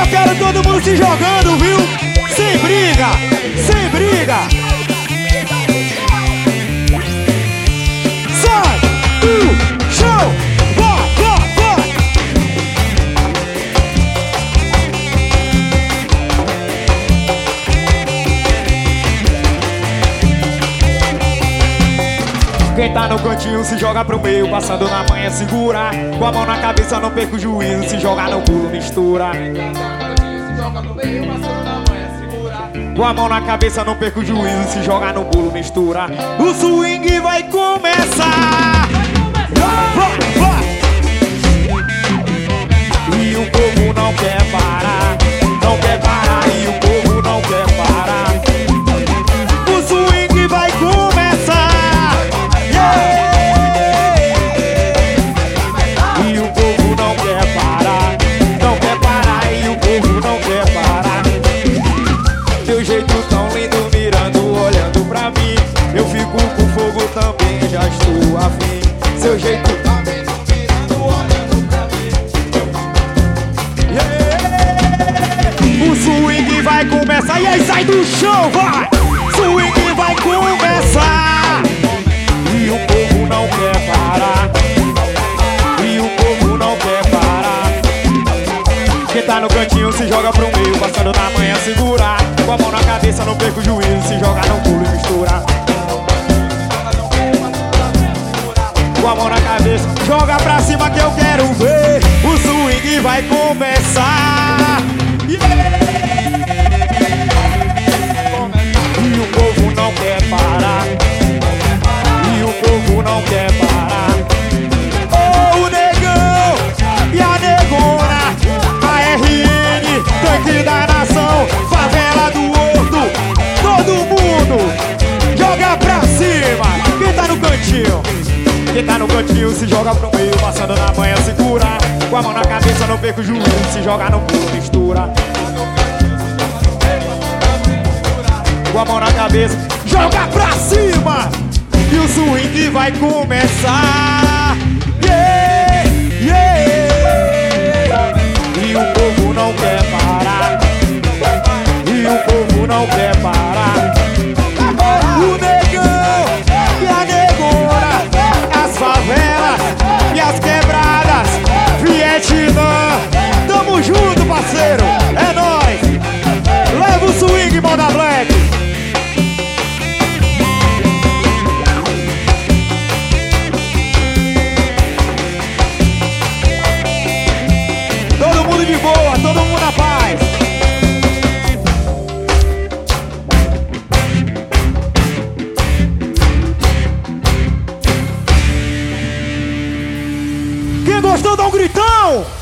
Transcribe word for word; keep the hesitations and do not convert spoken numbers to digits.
quero todo mundo se jogando, viu? Sem briga, sem briga. Sai do chão, vai, vai, vai. Quem tá no cantinho se joga pro meio, passando na manha segura. Com a mão na cabeça não perca o juízo, se jogar no pulo mistura. Com a mão na cabeça não perca o juízo, se jogar no pulo mistura. O swing vai começar. Vai, vai. E o povo não quer parar, não quer parar, e o povo não quer parar. O swing vai começar. Yeah! E o povo não quer parar, não quer parar, e o povo não quer parar. Teu jeito tão lindo mirando, olhando pra mim. Eu fico com fogo também, já estou afim. Seu jeito tão lindo mirando, olhando pra mim. Yeah! O swing vai começar, e aí sai do chão, vai! Swing vai começar. E o povo não quer parar, e o povo não quer parar. Quem tá no cantinho se joga pro meio, passando na manhã segura. Com a mão na cabeça não perca o juízo, se joga no pulo e mistura. Com a mão na cabeça, joga pra cima que eu quero ver. O swing vai começar. Yeah! E o povo não quer parar, e o povo não quer parar. Oh, o negão e a negona, a R N, tanque da nação, favela do Horto. Todo mundo joga pra cima. Quem tá no cantinho? Quem tá no cantinho se joga pro meio, passando na manhã segura. Com a mão na cabeça não perca o juízo, se joga no pulo mistura. Com a mão na cabeça, joga pra cima. E o swing vai começar. Yeah, yeah. E o povo não quer parar, e o povo não quer parar. O negão e a negona, as favelas e as quebradas, Vietnã. Tamo junto, parceiro, é nóis. Leva o swing, Moda Black. Todo mundo de boa, todo mundo na paz. Quem gostou, dá um gritão.